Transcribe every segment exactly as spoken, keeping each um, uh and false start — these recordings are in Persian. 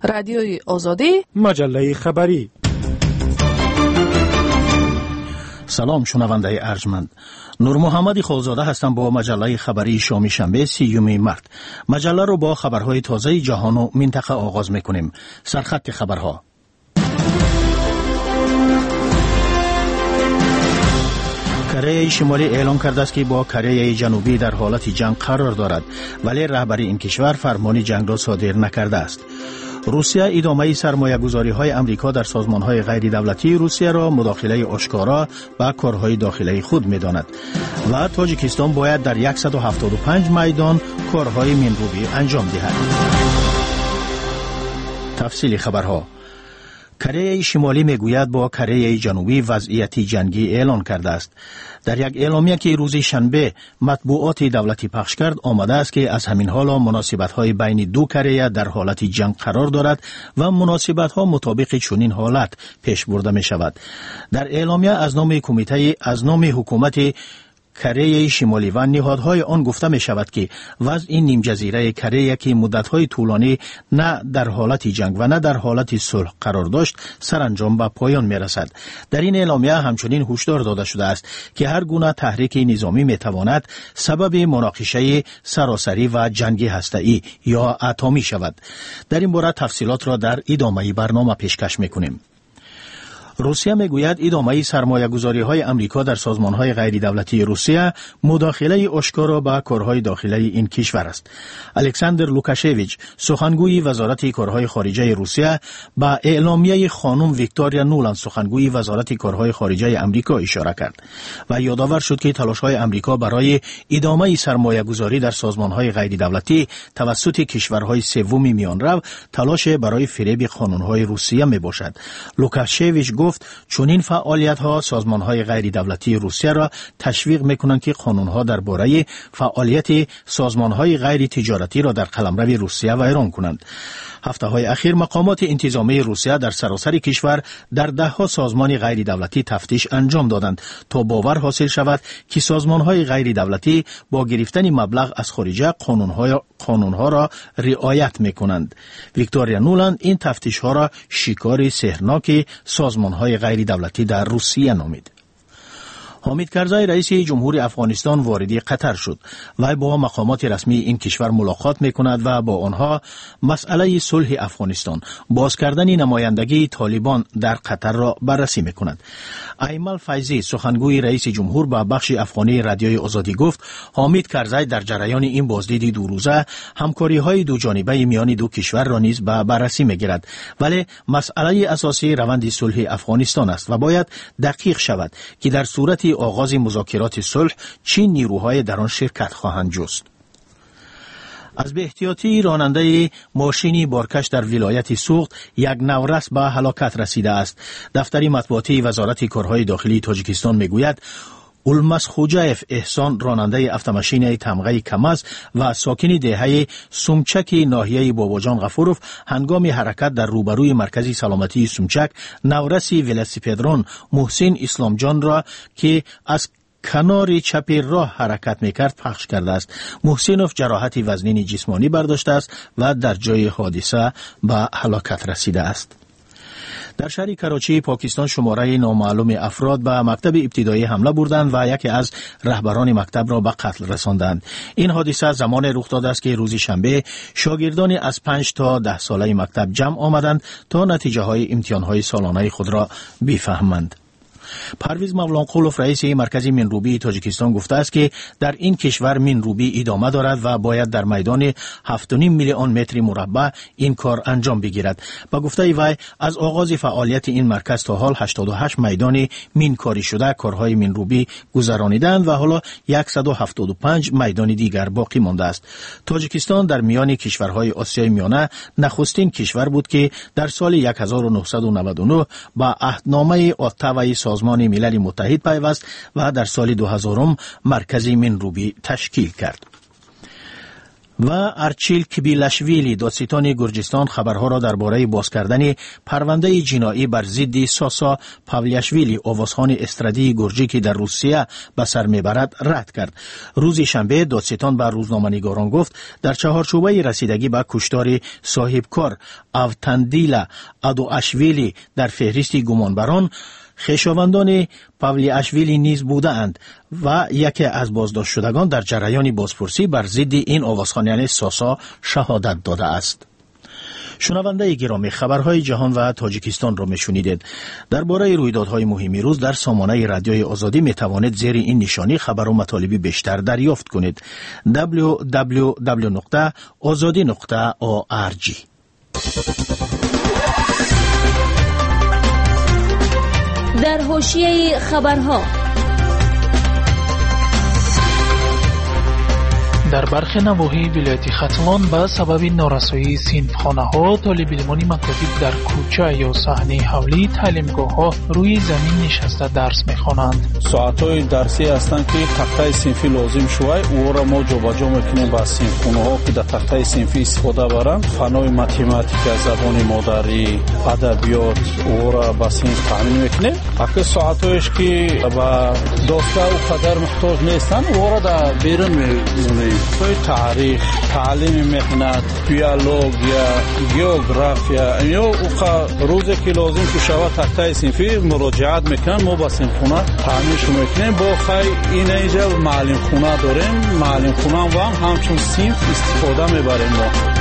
رادیوی آزادی، مجله خبری. سلام شنونده ارجمند. نور محمد خالزاده هستم با مجله خبری شامی شنبه سیوم مارس. مجله رو با خبرهای تازه جهان و منطقه آغاز میکنیم. سرخط خبرها. کره شمالی اعلام کرده است که با کره جنوبی در حالت جنگ قرار دارد، ولی رهبری این کشور فرمان جنگ را صادر نکرده است. روسیه ادامه سرمایه‌گذاری‌های آمریکا در سازمان‌های غیر دولتی روسیه را مداخله آشکارا به کارهای داخلی خود می‌داند و تاجیکستان باید در صد و هفتاد و پنج میدان کارهای منروبی انجام دهد. تفصیل خبرها. کره شمالی میگوید با کره جنوبی وضعیت جنگی اعلان کرده است. در یک اعلامیه که روز شنبه مطبوعات دولتی پخش کرد آمده است که از همین حال مناسبت‌های بین دو کره در حالت جنگ قرار دارد و مناسبت‌ها مطابق چنین حالت پیش برده می شود. در اعلامیه از نام کمیته از نام حکومت کره شمالی و نهادهای آن گفته می شود که وضع نیم جزیره کره که مدت‌های طولانی نه در حالت جنگ و نه در حالت صلح قرار داشت سرانجام به پایان می رسد. در این اعلامیه همچنین هشدار داده شده است که هر گونه تحریک نظامی می تواند سبب مناقشه سراسری و جنگ هسته‌ای یا اتمی شود. در این باره تفصیلات را در ادامه برنامه پیشکش می کنیم. روسیه میگوید ادامه سرمایه‌گذاری‌های آمریکا در سازمان‌های غیر دولتی روسیه مداخله آشکارا به کارهای داخلی این کشور است. الکساندر لوکاشویچ سخنگوی وزارت کارهای خارجه روسیه با اعلامیه خانم ویکتوریا نولند سخنگوی وزارت کارهای خارجه آمریکا اشاره کرد و یادآور شد که تلاش‌های آمریکا برای ادامه سرمایه‌گذاری در سازمان‌های غیر دولتی توسط کشورهای سوم میانرو تلاش برای فریب قانون‌های روسیه میباشد. لوکاشویچ گفت چون این فعالیت ها سازمان های غیر دولتی روسیه را تشویق میکنند که قانون ها درباره فعالیت سازمان های غیر تجارتی را در قلمرو روسیه ویران کنند. هفته های اخیر مقامات انتظامی روسیه در سراسر کشور در ده ها سازمان غیر دولتی تفتیش انجام دادند تا باور حاصل شود که سازمان های غیر دولتی با گرفتن مبلغ از خارجه قانون های قانون ها را رعایت میکنند. ویکتوریا نولند این تفتیش ها را شکار سحرناک سازمان های غیر دولتی در روسیه نامید. حامد کرزی رئیس جمهور افغانستان وارد قطر شد و با مقامات رسمی این کشور ملاقات میکند و با آنها مسئله صلح افغانستان، باز کردن نمایندگی طالبان در قطر را بررسی میکند. ایمل فیضی سخنگوی رئیس جمهور با بخش افغانی رادیوی آزادی گفت حامد کرزی در جریان این بازدید دو روزه همکاری های دو جانبه میان دو کشور را نیز به بررسی میگیرد، ولی مسئله اساسی روند صلح افغانستان است و باید دقیق شود که در صورت آغاز مذاکرات صلح چه نیروهای در آن شرکت خواهند جست. از به احتیاطی راننده ماشینی بارکش در ولایت سوخت یک نورس به هلاکت رسیده است. دفتر مطبوعاتی وزارت کارهای داخلی تاجیکستان میگوید اولمس خوجایف احسان راننده اتوماشین تمغه کمز و ساکن دهه سومچک ناحیه باباجان غفوروف هنگام حرکت در روبروی مرکز سلامتی سومچک نورسی ولسیپدران محسن اسلام جان را که از کنار چپ راه حرکت میکرد پخش کرده است. محسنوف جراحت وزنین جسمانی برداشته است و در جای حادثه به هلاکت رسیده است. در شهر کراچی پاکستان شماره نامعلوم افراد به مکتب ابتدایی حمله بردند و یکی از رهبران مکتب را به قتل رساندند. این حادثه زمان رخ داده است که روز شنبه شاگردان از پنج تا ده ساله مکتب جمع آمدند تا نتیجه های امتحان های سالانه خود را بفهمند. پرویز مولانقولوف رئیس مرکز منروبی تاجیکستان گفته است که در این کشور منروبی ادامه دارد و باید در میدان هفت و نیم میلیون متر مربع این کار انجام بگیرد. با گفته وی از آغاز فعالیت این مرکز تا حال هشتاد و هشت میدان مینکاری شده کارهای منروبی گذرانیدند و حالا صد و هفتاد و پنج میدان دیگر باقی مانده است. تاجیکستان در میان کشورهای آسیای میانه نخستین کشور بود که در سال هزار و نهصد و نود و نه با عهدنامه اتاوای سازمان ملل متحد پیوست و در سال دو هزار مرکز منروبی تشکیل کرد. و ارچیل کبیلاشویلی دادستان گرجستان خبرها را درباره باز کردن پرونده جنایی بر ضد ساسا پاولیاشویلی آوازخوان استرادی گرجی که در روسیه به سر میبرد رد کرد. روز شنبه دادستان به روزنامه‌نگاران گفت در چهارچوبه رسیدگی به کشتار صاحبکار اوتاندیلا ادواشویلی در فهرست گمانبران خویشاوندان پاولیاشویلی نیز بودند و یکی از بازداشت شدگان در جریان بازپرسی بر ضد این آوازخوانان ساسا شهادت داده است. شنونده گرامی، خبرهای جهان و تاجیکستان را میشنیدید. درباره رویدادهای مهمی روز در سامانه رادیوی آزادی می توانید زیر این نشانی خبر و مطالب بیشتر دریافت کنید. دبلیو دبلیو دبلیو نقطه آزادی نقطه او آر جی. در حاشیه خبرها، در برخی نواحی ولایت ختلان به سبب نارسایی صنفخانه‌ها طالب علمان مکاتب در کوچه یا صحنه حولی تعلیمگاه‌ها روی زمین نشسته درس می‌خوانند. ساعت‌های درسی هستند که تخته صنفی لازم شوی او را ما جابجا می‌کنیم با صنفخانه‌ها که در تخته صنفی استفاده برند. فنای متماتیک، زبان مادری، ادبیات او را با صنف تعلیم می‌کنیم. اگه ساعت‌هایش که با دستگاه و قدر محتاج نیستند او را در بیرون می‌ذاریم. توی تاریخ، تعلیم مهنت، بیولوژیا، جغرافیا یا اوقا روزی که لازم که شود تخته صنفی مراجعت میکنن ما با صنفخانه تعمیرش میکنیم. با خیر این اینجا معلم خانه داریم، معلم خانه و هم همچون صنف استفاده میبریم ما.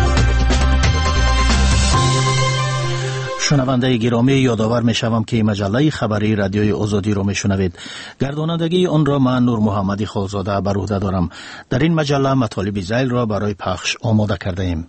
شنونده گرامی، یادآور میشوم که مجله خبری رادیوی آزادی را میشنوید. گردانندگی آن را من نور محمدی خالزاده بر عهده دارم. در این مجله مطالب ذیل را برای پخش آماده کرده ایم.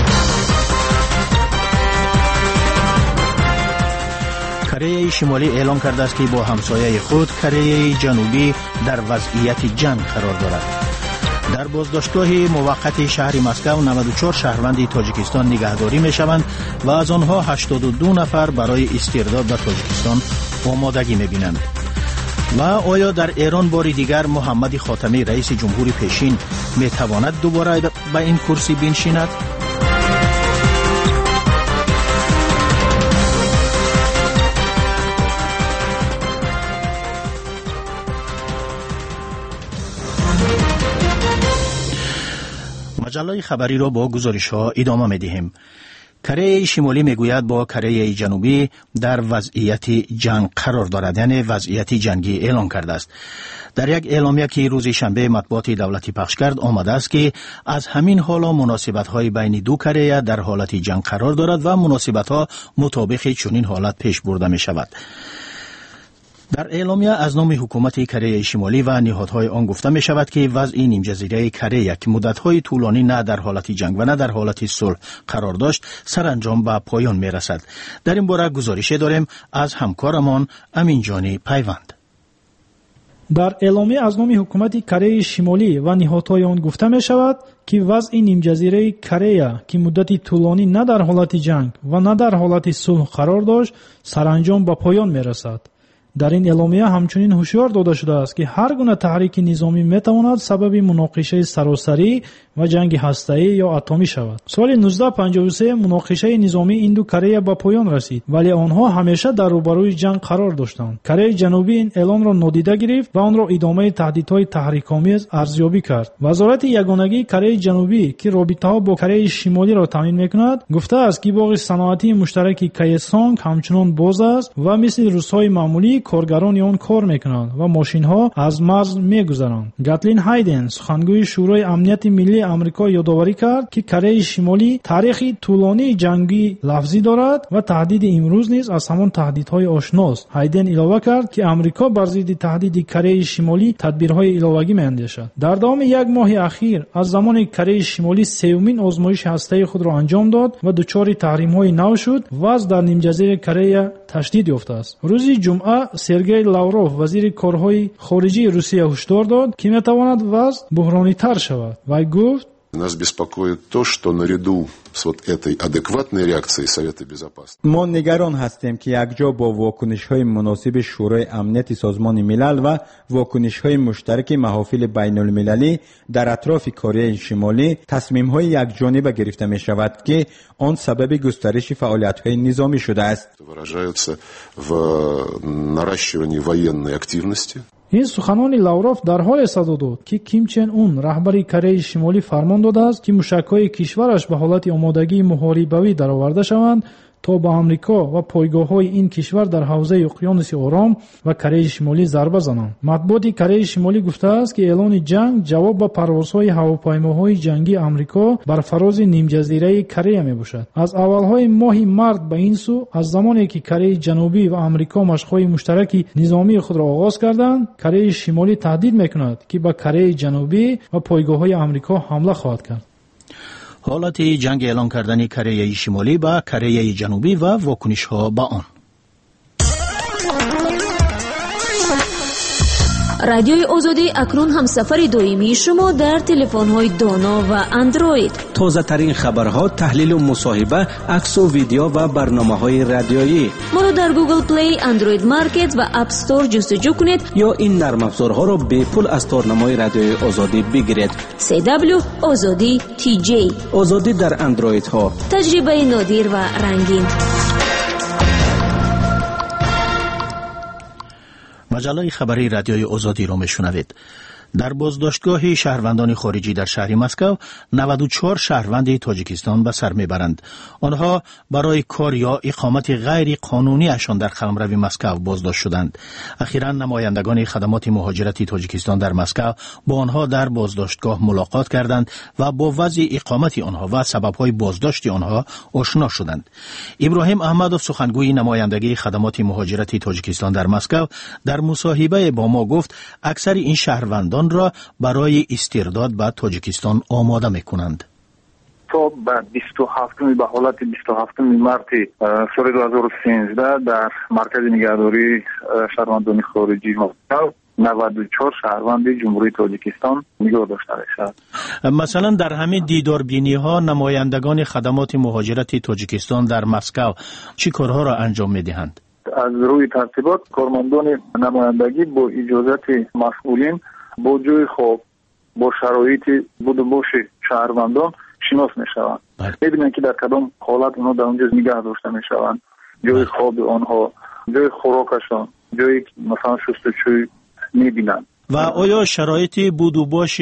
کره شمالی اعلام کرده است که با همسایه خود کره جنوبی در وضعیت جنگ قرار دارد. در بازداشتگاه موقت شهر مسکو نود و چهار شهروند تاجیکستان نگهداری می شوند و از آنها هشتاد و دو نفر برای استرداد به تاجیکستان آمادگی می بینند. و آیا در ایران باری دیگر محمد خاتمی رئیس جمهور پیشین می تواند دوباره به این کرسی بنشیند؟ مجله خبری را با گزارش ها ادامه می دهیم. کره شمالی می گوید با کره جنوبی در وضعیت جنگ قرار دارد، یعنی وضعیت جنگی اعلان کرده است. در یک اعلامیه که روز شنبه مطبوعات دولتی پخش کرد آمده است که از همین حالا مناسبت های بین دو کره در حالت جنگ قرار دارد و مناسبت ها مطابق چنین حالت پیش برده می شود. در اعلامیه از نام حکومت کره شمالی و نهادهای آن گفته می شود که وضع نیم جزیره کره که مدت‌های طولانی نه در حالت جنگ و نه در حالت صلح قرار داشت سرانجام به پایان می رسد. در این باره گزارش داریم از همکارمان امین جانی پیوند. در اعلامیه از نام حکومت کره شمالی و نهادهای آن گفته می شود که وضع نیم جزیره کره که مدتی طولانی نه در حالت جنگ و نه در حالت صلح قرار داشت سرانجام به پایان می رسد. در این اعلامیه همچنین هشدار داده شده است که هر گونه تحریک نظامی میتواند سبب مناقشه سراسری و جنگ هسته‌ای یا اتمی شود. سال نوزده پنجاه و سه مناقشه نظامی این دو کره به پایان رسید، ولی آنها همیشه در روبروی جنگ قرار داشتند. کره جنوبی این اعلان را نادیده گرفت و آن را ادامه تهدیدهای تحریک‌آمیز ارزیابی کرد. وزارت یگانگی کره جنوبی که رابطه‌ها با کره شمالی را تامین می‌کند گفته است که باغ صنعتی مشترک کایسونگ همچنان باز است و مثل روزهای معمولی کارگران آن کار می‌کنند و ماشین‌ها از مرز می‌گذرند. گاتلین هایدن سخنگوی شورای امنیت ملی آمریکا یادآوری کرد که کره شمالی تاریخی طولانی جنگی لفظی دارد و تهدید امروز نیز از همان تهدیدهای آشناست. هایدن علاوه کرد که آمریکا بر ضد تهدید کره شمالی تدبیرهای علاوه‌ای می‌اندیشد. در دام یک ماه اخیر از زمان کره شمالی سومین آزمایش هسته‌ای خود را انجام داد و دچار تحریم‌های نو شد و از در نیم جزیره کره تشدید یافته است. روز جمعه سرگئی لاوروف وزیر کارهای خارجی روسیه هشدار داد که می‌تواند وضع بحرانی تر شود و گفت Нас беспокоит то, что наряду с вот этой адекватной реакцией Совета Безопасности. ما نگران هستیم که یکجا با واکنش‌های مناسب شورای امنیت سازمان ملل و واکنش‌های مشترک محافل بین‌المللی در اطراف کره شمالی تصمیم‌های یکجانبه گرفته می‌شود که آن سبب گسترش فعالیت‌های نظامی شده است. Выражаются в наращивании военной активности. این سخنان لاوروف در حال صدا داد که کیم چن اون رهبر کره شمالی فرمان داده است که موشک‌های کشورش به حالت آمادگی محاربوی درآورده شوند تا به آمریکا و پایگاه‌های این کشور در حوزه اقیانوس آرام و کره شمالی ضربه زنند. مطبوعات کره شمالی گفته است که اعلان جنگ جواب به پروازهای هواپیماهای جنگی آمریکا بر فراز نیم جزیره کره میباشد. از اولهای ماه مارس به این سو از زمانی که کره جنوبی و آمریکا مشق‌های مشترک نظامی خود را آغاز کردند، کره شمالی تهدید میکند که به کره جنوبی و پایگاه‌های آمریکا حمله خواهد کرد. حالت جنگ اعلان کردن کره شمالی با کره جنوبی و واکنش ها با آن. رادیوی آزادی اکنون هم سفر دائمی شما در تلفن‌های دانا و اندروید. تازه ترین خبرها، تحلیل و مصاحبه، عکس و ویدیو و برنامه‌های رادیویی. ما را در گوگل پلی، اندروید مارکت و اپ استور جستجو کنید یا این نرم افزارها را به پول از تارنمای رادیوی آزادی بگیرید. سی دبلیو آزادی تی جی. آزادی در اندروید ها. تجربه نادر و رنگین. مجله خبری رادیوی آزادی را میشنوید. در بازداشتگاه شهروندان خارجی در شهر مسکو نود و چهار شهروند تاجیکستان به سر میبرند. آنها برای کار یا اقامت غیر قانونی اشان در قلمرو مسکو بازداشت شدند. اخیراً نمایندگان خدمات مهاجرتی تاجیکستان در مسکو با آنها در بازداشتگاه ملاقات کردند و با وضع اقامت آنها و سبب‌های بازداشت آنها آشنا شدند. ابراهیم احمدوف سخنگوی نمایندگی خدمات مهاجرتی تاجیکستان در مسکو در مصاحبه با ما گفت اکثر این شهروندان را برای استرداد به تاجیکستان آماده میکنند. تا به بیست و هفتم به حالت بیست و هفتم مارس سال دو هزار و سیزده در مرکز نگهداری شهروندان خارجی مسکو نود و چهار شهروند جمهوری تاجیکستان نگاه داشته میشد. مثلا در همین دیدار بینی ها نمایندگان خدمات مهاجرتی تاجیکستان در مسکو چی کارها را انجام میدهند؟ از روی ترتیبات کارمندان نمایندگی با اجازت مسئولین با جای خواب با شرایط بود و باش شهروندان شناس می شوند. میبینن که در کدام حالت اونا در اونجا نگه داشته می شوند، جای خواب آنها، جای خوراکشان، جای مثلا شستشوی میبینن. و آیا شرایط بود و باش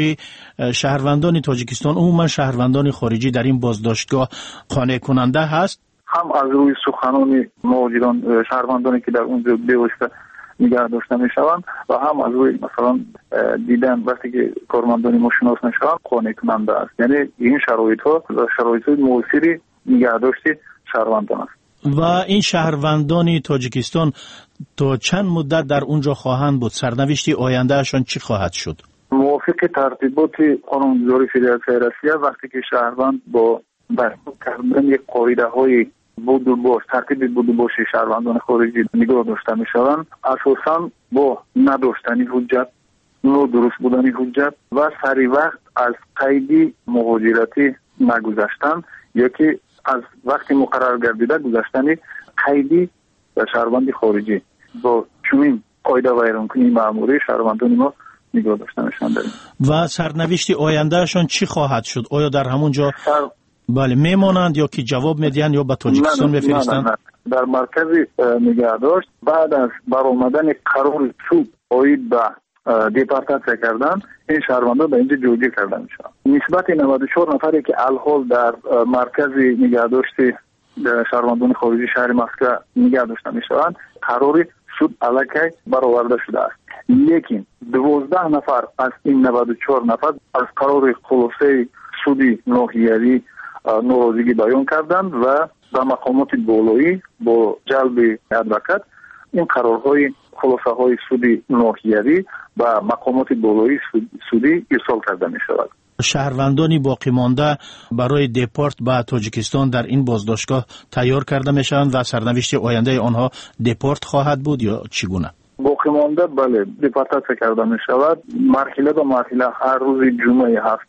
شهروندان تاجیکستان عموما شهروندان خارجی در این بازداشتگاه قانع کننده هست؟ هم از روی سخنان مهاجران شهروندانی که در اونجا بواسطه نگه داشته می شوند و هم از روی مثلا دیدن وقتی که کارمندان ما شناس می شوند قانع کننده است. یعنی این شرایط ها شرایط های موثری نگه داشته شهروندان است. و این شهروندان تاجیکستان تا چند مدت در اونجا خواهند بود؟ سرنوشت آیندهشان چی خواهد شد؟ موافق ترتیبات قانونگذاری فدراسیون روسیه وقتی که شهروند با برپا کردن یک قاعده های بود و باش ترتیب بود و باش شهروندان خارجی نگاه داشته می شوند، اساساً با نداشتنی حجت، نو درست بودنی حجت و سری وقت از قید مهاجرتی نگذشتن یا که از وقتی مقرر گردیده گذشتن قیدی و شهروند خارجی با چنین قاعده ویرانکنی مأموری شهروندان ما نگاه داشته می شوند. و سرنوشت آیندهشان چی خواهد شد؟ آیا در همونجا سر... بله میمانند یا که جواب میدهند یا به تاجیکستان میفرستند؟ در مرکز نگهداشت بعد از برآمدن قرار سود عاید به دیپارتاسیون کردن این شهروندان به اینجا جوجه کرده میشن. نسبت نود و چهار نفری که الحال در مرکز نگهداشت شهروندان خارجی شهر مسکو نگه داشته میشوند قرار سود علیه برآورده شده است. لیکن دوازده نفر از این نود و چهار نفر از قرار خلاصه سودی ناحیوی ناراضگی بیان کردند و به مقامات بالایی با جلب ادوکات این قرارهای خلاصه های سودی ناحیوی و مقامات بالایی سودی ارسال کرده می شود. شهروندانی باقی مانده برای دیپورت به تاجیکستان در این بازداشتگاه تیار کرده می شوند و سرنوشت آینده آنها دیپورت خواهد بود یا چگونه؟ باقی مانده بله دیپورتاسیون کرده می شود. مرحله به مرحله هر روز جمعه هفته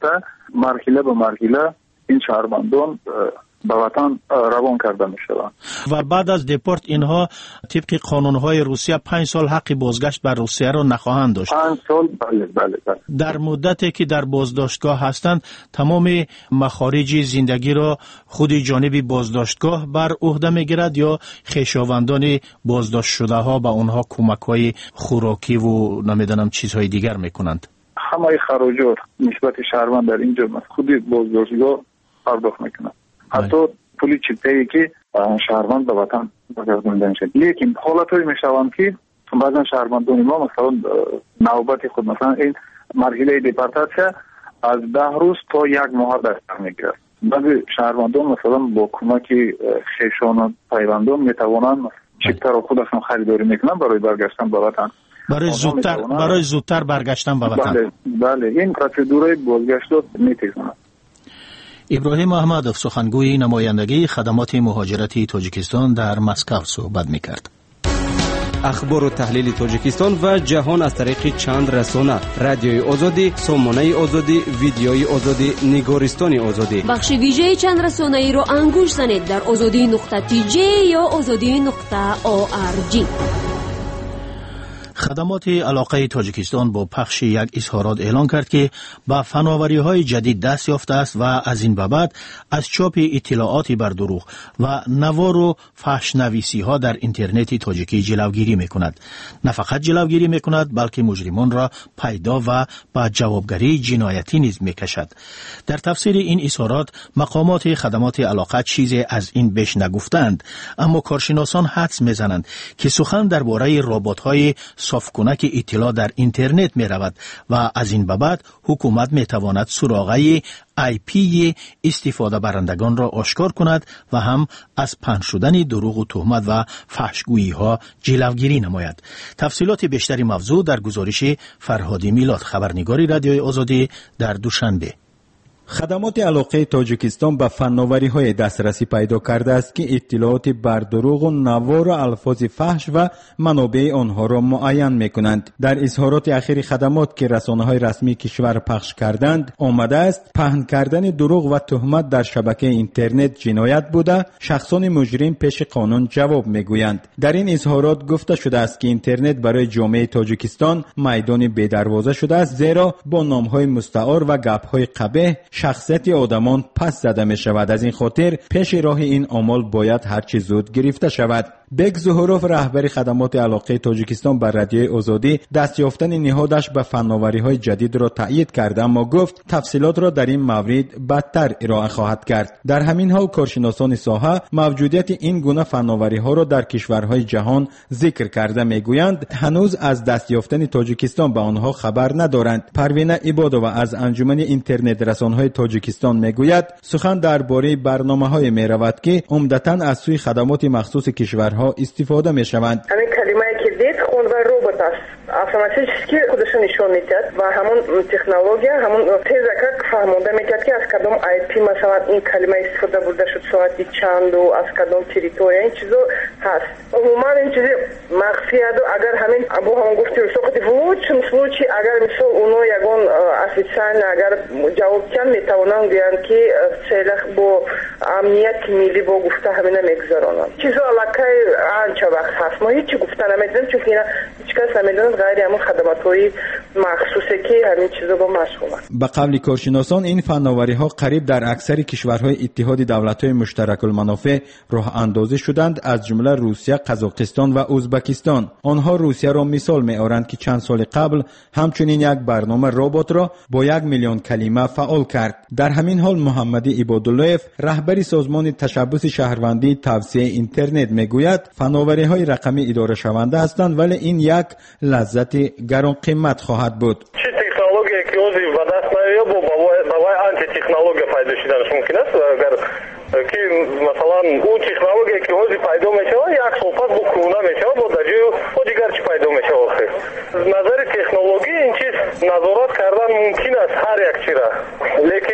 مرحله به مرحله این شهروندان به وطن روان کرده می شوند. و بعد از دپورت اینها طبق قانونهای روسیه پنج سال حق بازگشت بر روسیه را نخواهند داشت. پنج سال بله بله بله. در مدتی که در بازداشتگاه هستند تمام مخارج زندگی را خود جانب بازداشتگاه بر عهده میگیرد یا خویشاوندان بازداشت شده ها به اونها کمک های خوراکی و نمیدانم چیزهای دیگر میکنند؟ همه خراجات نسبت شهروند در اینجا خود بازداشتگاه پرداخت میکنند. حتی پولی چیزایی که شهروند به وطن برگردانده میشه. لیکن حالتایی میشوند که بعضا شهروندان ما مثلا نوبت خود مثلا این مرحله دیپورتاسیون از ده روز تا یک ماه در سر میگیرد. بعضی شهروندان مثلا با کمک خویشان و پیوندان میتوانند چیپتر و خودشون خریداری میکنن برای برگشتن به وطن. برای زودتر برای زودتر برگشتن به وطن. بله بله این پروسیدور بازگشت میتیزند. ابراهیم احمدов سخنگوی نمایندگی خدمات مهاجرتی تاجیکستان در مسکو صحبت میکرد. اخبار و تحلیل تاجیکستان و جهان از طریق چند رسانه: رادیوی آزادی، سامانه آزادی، ویدیوی آزادی، نگارستان آزادی. بخش ویژه چند رسانه ای را انگوش زنید در آزادی نقطه تی جی یا آزادی نقطه او آر جی. خدمات علاقه تاجیکستان با پخش یک اظهارات اعلان کرد که با فناوری‌های جدید دست یافته است و از این به بعد از چاپ اطلاعاتی بر دروغ و نوار و فحش نویسی‌ها در اینترنت تاجیکی جلوگیری می‌کند. نه فقط جلوگیری می‌کند بلکه مجرمان را پیدا و به جوابگری جنایتی نیز می‌کشد. در تفسیر این اظهارات مقامات خدمات علاقه چیزی از این بیش نگفتند، اما کارشناسان حدس می‌زنند که سخن درباره ربات‌های صافکنک اطلاع در اینترنت می رود و از این به بعد حکومت می تواند سراغه آی پی استفاده برندگان را آشکار کند و هم از پنهان شدن دروغ و تهمت و فحشگویی ها جلوگیری نماید. تفصیلات بیشتری موضوع در گزارش فرهادی میلاد، خبرنگاری رادیوی آزادی در دوشنبه. خدمات علاقه تاجیکستان به فناوری‌های دسترسی پیدا کرده است که اطلاعات بر دروغ و نوار و الفاظ فحش و منابع آنها را معین می‌کنند. در اظهارات اخیر خدمات که رسانه‌های رسمی کشور پخش کردند آمده است پهن کردن دروغ و تهمت در شبکه اینترنت جنایت بوده، شخصان مجرم پیش قانون جواب می‌گویند. در این اظهارات گفته شده است که اینترنت برای جامعه تاجیکستان میدان بی‌دروازه شده است، زیرا با نام‌های مستعار و گپ‌های قبیح شخصیت آدمان پس زده می شود. از این خاطر پیش راه این عمل باید هرچی زود گرفته شود. بگ زهروف رهبر خدمات علاقه تاجیکستان بر رادیوی آزادی دست یافتن نهادش به فناوری‌های جدید را تایید کرد، اما گفت تفصیلات را در این مورد بعدتر ارائه خواهد کرد. در همین حال کارشناسان ساحه موجودیت این گونه فناوری‌ها را در کشورهای جهان ذکر کرده میگویند هنوز از دست یافتن تاجیکستان به آنها خبر ندارند. پروینه عبادووا از انجمن اینترنت رسانه‌های تاجیکستان میگوید سخن درباره برنامه‌های میرود که عمدتاً از سوی خدمات مخصوص کشورها استفاده میشوند. همین کلمه‌ای که دید خون و روبات است. اتوماتیکی خودش نشون میداد و همون تکنولوژی همون تیزکه فهمونده میکرد که از کدام آی پی مثلا این کلمه استفاده بوده شد، ساعتی چند و از کدام تریتوری این چیزو هست. عموما این چیزی مخفیه و اگر همین ابو هم گفتی سوقتی فوچم سوچی اگر مثلا اونو یگون افیسان اگر جواب کن میتونن بیان که سیلخ با امنیت ملی با گفته همین نمیگذارن. چیزو علاقه آنچه وقت هست ما هیچی گفته نمیدونم چون اینا هیچ کس نمیدونه غیر همون خدمات‌های مخصوصی که همین چیزا با مشغولن. به قول کارشناسان این فناوری‌ها قریب در اکثر کشورهای اتحاد دولت‌های مشترک المنافع راه اندازی شدند، از جمله روسیه، قزاقستان و ازبکستان. آنها روسیه را مثال می‌آورند که چند سال قبل همچنین یک برنامه ربات را با یک میلیون کلمه فعال کرد. در همین حال محمد عباداللهیف رهبر سازمان تشبث شهروندی توسعه اینترنت میگوید فناوری‌های رقمی اداره شونده هستند ولی این یک لذت گران قیمت خواهد بود. چه تکنولوژی که اوزی و دست میاد با بابای آنتی تکنولوژی پیدا شدنش ممکن است اگر که مثلا اون تکنولوژی که اوزی پیدا میشه یک صحبت با کرونا میشه با دجیو و دیگر چی پیدا میشه آخه نظر تکنولوژی این چیز نظارت کردن ممکن است هر یک چیز را لیکن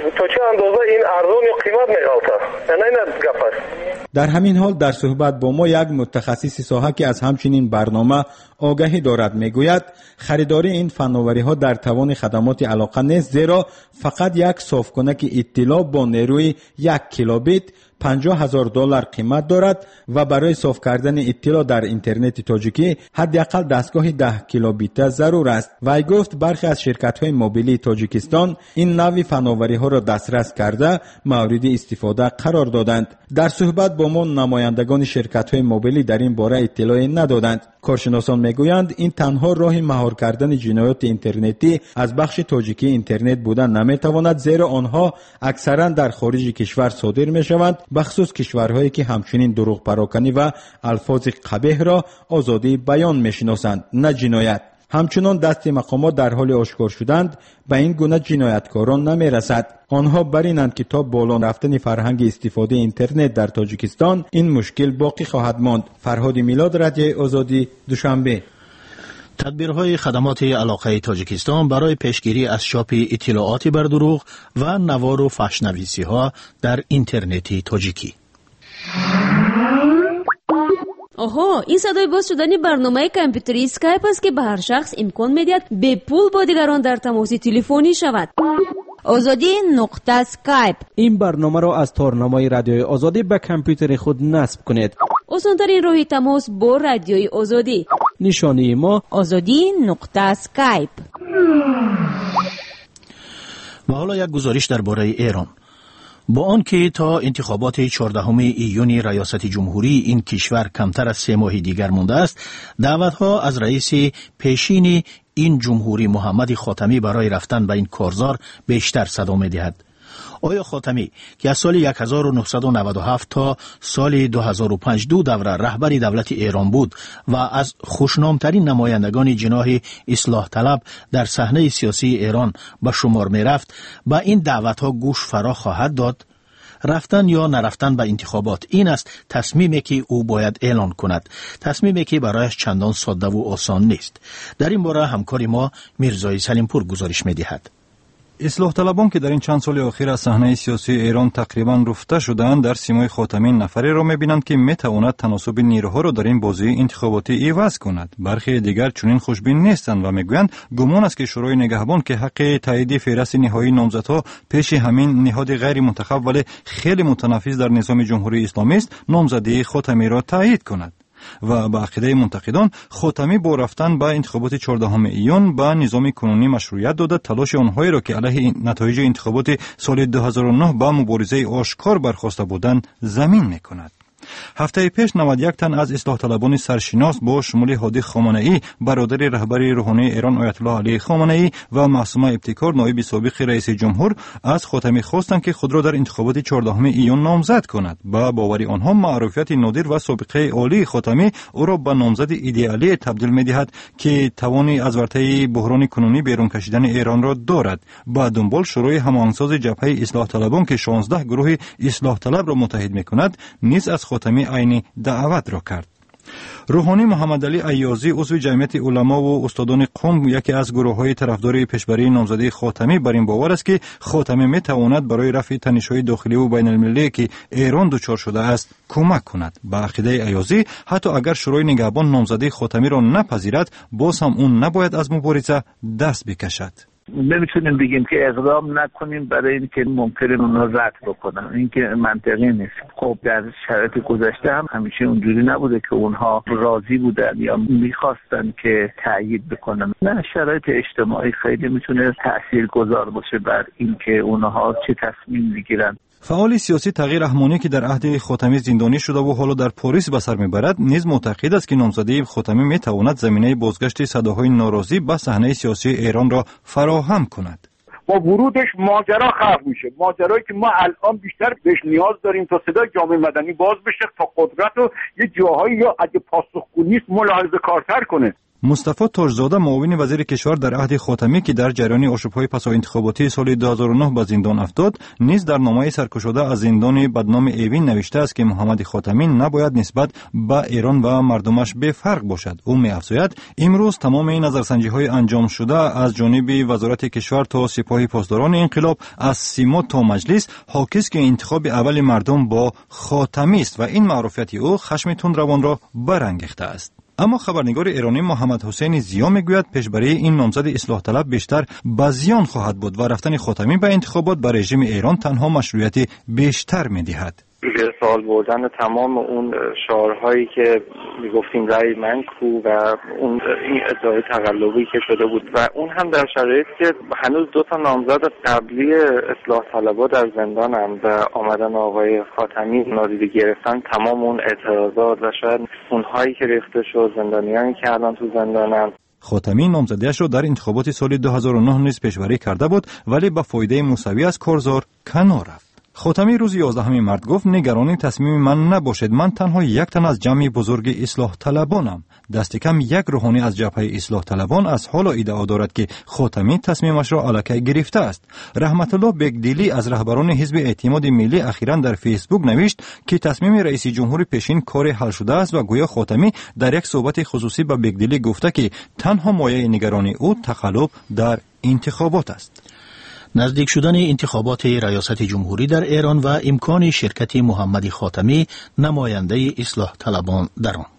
تا چه اندازه این ارزان یا قیمت میغلطه. یعنی این گپ است. در همین حال در صحبت با ما یک متخصص ساحه که از همچنین برنامه آگاهی دارد میگوید خریداری این فناوری ها در توان خدمات علاقه نیست، زیرا فقط یک صافکنک اطلاع با نیروی یک کیلوبیت پنجاه هزار دلار قیمت دارد و برای صاف کردن اطلاع در اینترنت تاجیکی حداقل دستگاه ده کیلوبیت ضرور است. وی گفت برخی از شرکت های موبیلی تاجیکستان این نوع فناوری ها را دسترس کرده مورد استفاده قرار دادند. در صحبت با ما نمایندگان شرکت های موبیلی در این باره اطلاعی ندادند. کارشناسان میگویند این تنها راه مهار کردن جنایات اینترنتی از بخش تاجیکی اینترنت بودن نمیتواند، زیرا آنها اکثرا در خارج کشور صادر میشوند، بخصوص کشورهایی که همچنین دروغ پراکنی و الفاظ قبیح را آزادی بیان میشناسند نه جنایت. همچنان دست مقامات در حال آشکار شدند به این گونه جنایتکاران نمیرسد. آنها برینند که تا بالا رفتن فرهنگ استفاده اینترنت در تاجیکستان این مشکل باقی خواهد ماند. فرهاد میلاد، رادیوی آزادی، دوشنبه. تدبیرهای خدمات علاقه تاجیکستان برای پیشگیری از چاپ اطلاعات بر دروغ و نوار و فحش‌نویسی ها در اینترنت تاجیکی. آها، این صدای باز شدن برنامه کامپیوتری اسکایپ است که به هر شخص امکان میدهد به پول با دیگران در تماس تلفنی شود. آزادی نقطه اسکایپ. این برنامه را از تارنمای رادیوی آزادی به کامپیوتر خود نصب کنید. آسان‌ترین راه تماس با رادیوی آزادی. نشانی ما آزادی نقطه اسکایپ. و حالا یک گزارش درباره ایران. با آنکه تا انتخابات چهاردهم ایون ریاست جمهوری این کشور کمتر از سه ماه دیگر مانده است، دعوت‌ها از رئیس پیشین این جمهوری محمد خاتمی برای رفتن به این کارزار بیشتر صدا می‌دهد. آیا خاتمی که از سال هزار و نهصد و نود و هفت تا سال دو هزار و پنج دو دوره رهبر دولت ایران بود و از خوشنامترین نمایندگان جناح اصلاح طلب در صحنه سیاسی ایران به شمار می رفت، با این دعوتها گوش فرا خواهد داد؟ رفتن یا نرفتن به انتخابات این است تصمیمی که او باید اعلان کند، تصمیمی که برایش چندان ساده و آسان نیست. در این باره همکار ما میرزای سلیمپور گزارش می دهد. اصلاح طلبان که در این چند سال اخیر از صحنه سیاسی ایران تقریبا رفته شدند، در سیمای خاتمی نفری را می‌بینند که می‌تواند تناسب نیروها را در این بازی انتخاباتی عوض کند. برخی دیگر چنین خوشبین نیستند و می‌گویند گمان است که شورای نگهبان که حق تایید فهرست نهایی نامزدها پیش همین نهاد غیر منتخب ولی خیلی متنفذ در نظام جمهوری اسلامی است، نامزدی خاتمی را تایید کند. و به عقیده منتقدان خاتمی با رفتن به انتخابات چهاردهم ایون به نظام کنونی مشروعیت داده تلاش آنهایی را که علیه نتایج انتخابات سال دو هزار و نه به مبارزه آشکار برخواسته بودند زمین می‌کند. هفته پیش نود و یک تن از اصلاح طلبان سرشناس با شمول هادی خامنه‌ای برادر رهبر روحانی ایران آیت الله علی خامنه‌ای و معصومه ابتکار نایب سابق رئیس جمهور از خاتمی خواستند که خود را در انتخابات چهاردهم ایون نامزد کند. با باور آنها معروفیت نادر و سابقه عالی خاتمی او را به نامزد ایدئالی تبدیل می‌دهد که توانی از ورطه بحران کنونی بیرون کشیدن ایران را دارد. با دنبال شورای هماهنگساز جبهه اصلاح طلبان که شانزده گروه اصلاح طلب را متحد می‌کند نیز از خاتمی عین دعوت را کرد. روحانی محمد علی ایازی عضو جمعیت علما و استادان قم یکی از گروه‌های طرفدار پیشبری نامزدی خاتمی بر این باور است که خاتمی می‌تواند برای رفع تنش‌های داخلی و بین‌المللی که ایران دچار شده است کمک کند. به عقیده ایازی حتی اگر شورای نگهبان نامزدی خاتمی را نپذیرد باز هم اون نباید از مبارزه دست بکشد. نمیتونیم بگیم که اقدام نکنیم برای اینکه ممکنه اونها رد بکنن، این که منطقی نیست. خب در شرایط گذشته هم همیشه اونجوری نبوده که اونها راضی بودن یا میخواستن که تأیید بکنن. نه، شرایط اجتماعی خیلی میتونه تاثیرگذار باشه بر اینکه اونها چه تصمیم بگیرن. فعال سیاسی تغییر رحمانی که در عهد خاتمی زندانی شده و حالا در پاریس به سر میبرد نیز معتقد است که نامزدی خاتمی میتواند زمینه بازگشت صداهای ناراضی به صحنه سیاسی ایران را فراهم کند. با ورودش ماجرا خلق میشه، ماجرایی که ما الان بیشتر بهش نیاز داریم تا صدای جامعه مدنی باز بشه، تا قدرت رو یه جاهایی یا اگه پاسخگو نیست ملاحظه کارتر کنه. مصطفی تاجزاده معاون وزیر کشور در عهد خاتمی که در جریان آشوب‌های پسا انتخاباتی سال دو هزار و نه به زندان افتاد، نیز در نامه سرکشاده از زندان بدنام اوین نوشته است که محمد خاتمی نباید نسبت به ایران و مردمش بفرق باشد. او می‌افزاید امروز تمام نظرسنجی‌های انجام شده از جانب وزارت کشور تا سپاه پاسداران انقلاب، از سیما تا مجلس، حاکی است که انتخاب اول مردم با خاتمی است و این معروفیت او خشم تندروان را برانگیخته است. اما خبرنگار ایرانی محمد حسین ضیا میگوید پیشبری این نامزد اصلاح طلب بیشتر به زیان خواهد بود و رفتن خاتمی به انتخابات به رژیم ایران تنها مشروعیت بیشتر میدهد. به سوال بردن تمام اون شعارهایی که میگفتیم رأی من کو و اون این ادعای تقلبی که شده بود و اون هم در شرایطی که هنوز دو تا نامزد قبلی اصلاح طلبها در زندانن و آمدن آقای خاتمی نادیده گرفتن تمام اون اعتراضات و شاید اونهایی که ریخته شد، زندانیانی که الان تو زندانن. خاتمی نامزدیش را در انتخابات سال دو هزار و نه نیز پیشبری کرده بود ولی با فایده مساوی از کارزار کنار رفت. خاتمی روز یازدهم مارس گفت نگرانی تصمیم من نباشید، من تنها یک تن از جمع بزرگ اصلاح طلبانم. دست کم یک روحانی از جبهه اصلاح طلبان از حالا ادعا دارد که خاتمی تصمیمش را الکی گرفته است. رحمت الله بگدیلی از رهبران حزب اعتماد ملی اخیراً در فیسبوک نوشت که تصمیم رئیس جمهور پیشین کار حل شده است و گویا خاتمی در یک صحبت خصوصی با بگدیلی گفته که تنها مایه نگرانی او تقلب در انتخابات است. نزدیک شدن انتخابات ریاست جمهوری در ایران و امکان شرکت محمد خاتمی نماینده اصلاح طلبان در آن.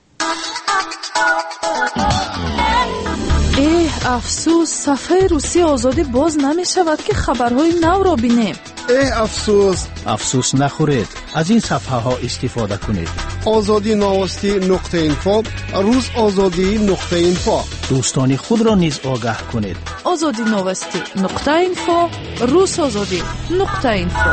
اه افسوس، صفحه روسی آزادی باز نمی شود که خبرهای نو را بینیم. اه افسوس افسوس نخورید، از این صفحه ها استفاده کنید. آزادی نوستی نقطه اینفو، روز آزادی نقطه اینفو. دوستان خود را نیز آگاه کنید. آزادی نوستی نقطه اینفو، روز آزادی نقطه اینفو.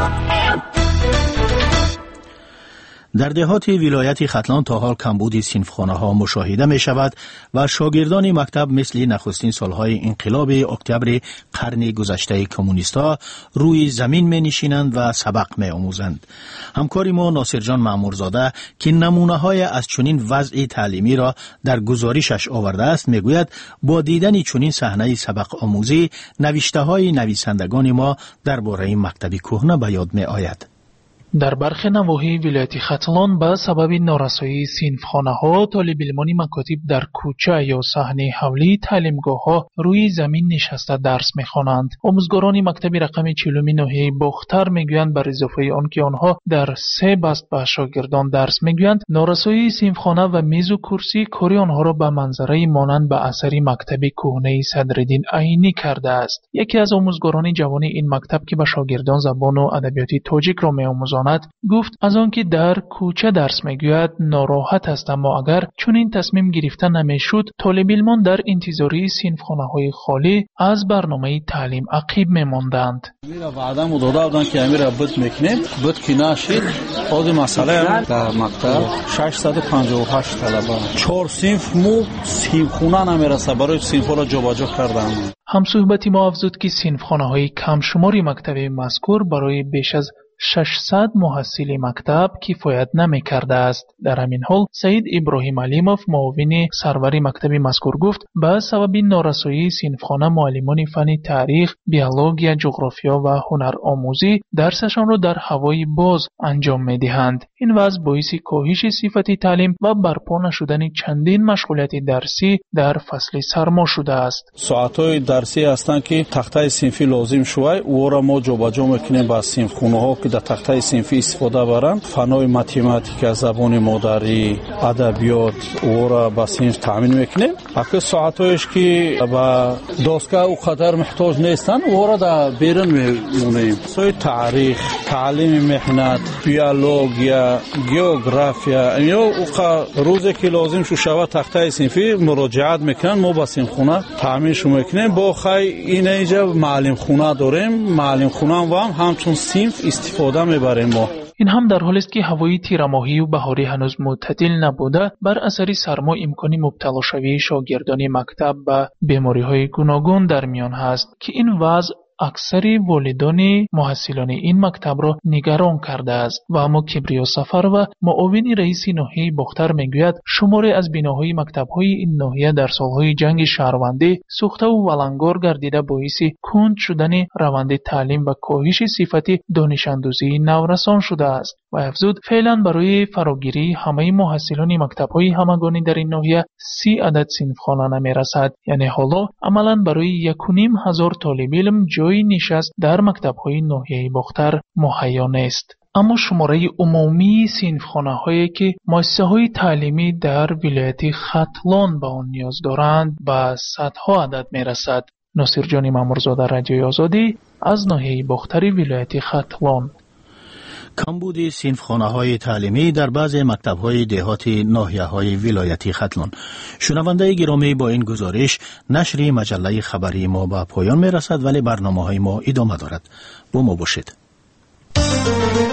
در دهات ولایت ختلان تا حال کمبود صنفخانه ها مشاهده می شود و شاگردان مکتب مثل نخستین سالهای انقلاب اکتبر قرن گذشته کمونیست‌ها روی زمین می نشینند و سبق می آموزند. همکار ما ناصر جان مامورزاده که نمونه های از چنین وضع تعلیمی را در گزارشش آورده است می گوید با دیدن چنین صحنه سبق آموزی نوشته های نویسندگان ما درباره مکتب کهنه به یاد می آید. در برخی نواحی ولایت ختلان به سبب نارسایی صنفخانه‌ها طالب علمان مکاتب در کوچه یا صحنه حولی تعلیمگاه‌ها روی زمین نشسته درس می‌خوانند. آموزگاران مکتب رقم چهلم ناحیه باختر میگویند بر اضافه آن که آنها در سه بست به شاگردان درس میگویند، نارسایی صنفخانه و میز و کرسی کاری آنها را به منظره مانند به اثر مکتب کهنه صدرالدین عینی کرده است. یکی از آموزگاران جوان این مکتب که به شاگردان زبان و ادبیات تاجیک را می‌آموزاند گفت از آنکه در کوچه درس میگوید ناراحت است، اما اگر چون این تصمیم گرفته نمیشد طالب علمان در انتظاری صنفخانه های خالی از برنامه تعلیم عقیب میماندند. میرا وعده مداده بودن که میرا بود میکنیم بود که نشید. خود مسئله در مکتب ششصد و پنجاه و هشت طلبه چهار صنف مو صنفخانه نمیرسه، برای صنف‌ها را جابجا کردن. هم صحبتی ما افزود که صنفخانه های کم شماری مکتب مذکور برای بیش از ششصد محصل مکتب کفایت نمی کرده است. در همین حال سید ابراهیم علیموف معاون سرور مکتب مذکور گفت به سبب نارسایی صنفخانه معلمان فن تاریخ، بیولوژی، جغرافیا و هنر آموزی درسشان را در هوای باز انجام می دهند. این وضع باعث کاهش صفت تعلیم و برپا نشدن چندین مشغولیت درسی در فصل سرما شده است. ساعت‌های درسی هستند که تخته صنفی لازم شوی او را ما جابجا می‌کنیم با صنفخانه‌ها که در تخته صنفی استفاده برند. فنای متماتیک، زبان مادری، ادبیات او را با صنف تامین میکنیم. اگه ساعت‌هایش که با دستگاه او قدر محتاج نیستن او را در بیرون میمونیم. سوی تاریخ، تعلیم مهنت، بیولوژی، گئوگرافیا یا او روزی که لازم شو شود تخته صنفی مراجعت میکنن، ما با صنفخانه تامینش میکنیم. با خی این اینجا معلم خانه داریم، معلم خانه و هم همچون صنف استفاده میبریم ما. این هم در حالی است که هوای تیرماهی و بهاری هنوز معتدل نبوده، بر اثر سرما امکان مبتلا شوی شاگردان مکتب به بیماری‌های گوناگون در میان هست که این وضع اکثر والدان محصلان این مکتب را نگران کرده است و اما کبریا سفر و معاون رئیس ناحیه بختر میگوید شماری از بناهای مکتب‌های این ناحیه در سالهای جنگ شهروندی سوخته و ولنگار گردیده باعث کند شدن روند تعلیم و کاهش صفت دانش اندوزی نورسان شده است و افزود فعلا برای فراگیری همه محصلان مکتب‌های همگانی در این ناحیه سی عدد صنفخانه نمیرسد، یعنی حالا عملاً برای یک و نیم هزار طالب علم جای نشست در مکتب‌های ناحیه بختر مهیا نیست. اما شماره عمومی صنفخانه هایی که مؤسسه های تعلیمی در ولایت ختلان به آن نیاز دارند به صدها عدد می رسد. ناصر جانی مامورزاده، رادیوی آزادی از ناحیه بختر ولایت ختلان. کمبود صنفخانه های تعلیمی در بعض مکتب های دهاتی ناحیه های ولایتی ختلان. شنونده گرامی، با این گزارش نشر مجله خبری ما به پایان می رسد، ولی برنامه های ما ادامه دارد. با ما باشید.